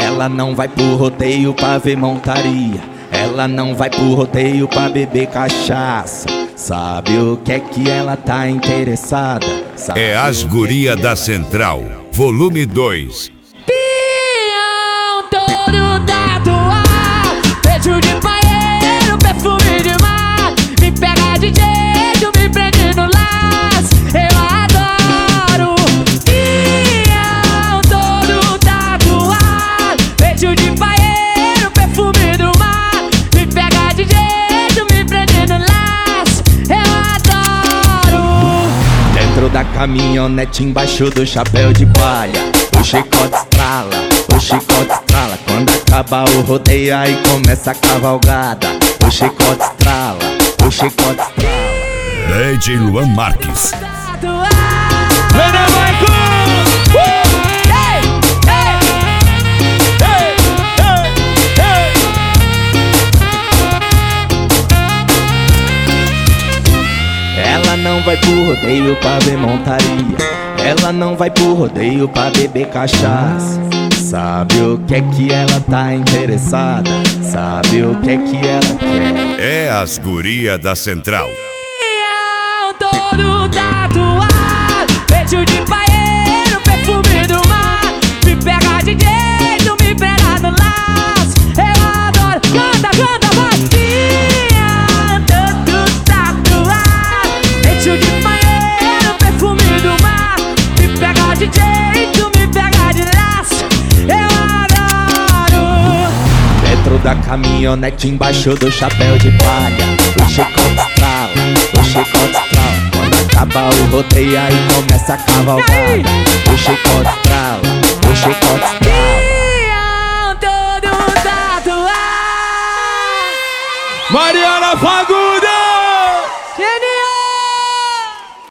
Ela não vai pro rodeio pra ver montaria. Ela não vai pro rodeio pra beber cachaça. Sabe o que é que ela tá interessada? Sabe É as guria da Central, volume 2. Pião todo tatuado, beijo de banheiro, perfume de mar. Me pega de jeito, me prende no laço, eu adoro. Pião todo tatuado, beijo de banheiro, perfume do mar. Me pega de jeito, me prende no laço, eu adoro. Dentro da caminhonete, embaixo do chapéu de palha, o chicote estrala, o chicote estrala. Quando acaba o rodeio, aí começa a cavalgada. O chicote estrala, o chicote estrala. DJ Luan Marques. Ela não vai pro rodeio pra ver montaria. Ela não vai pro rodeio pra beber cachaça. Sabe o que é que ela tá interessada? Sabe o que é que ela quer? É as guria da Central. Pião todo tatuado, beijo de banheiro, perfume do mar. Me pega de jeito, me pega no laço, eu adoro. Canta, canta, vai! Pião todo tatuado, beijo de banheiro, perfume do mar. Me pega de jeito, me pega de laço, eu adoro. Dentro da caminhonete, embaixo do chapéu de palha, o chicote estrala, o chicote estrala. Quando acaba o rodeio, aí começa a cavalgada. O chicote estrala, o chicote estrala. Pião todo tatuado. Mariana Fago!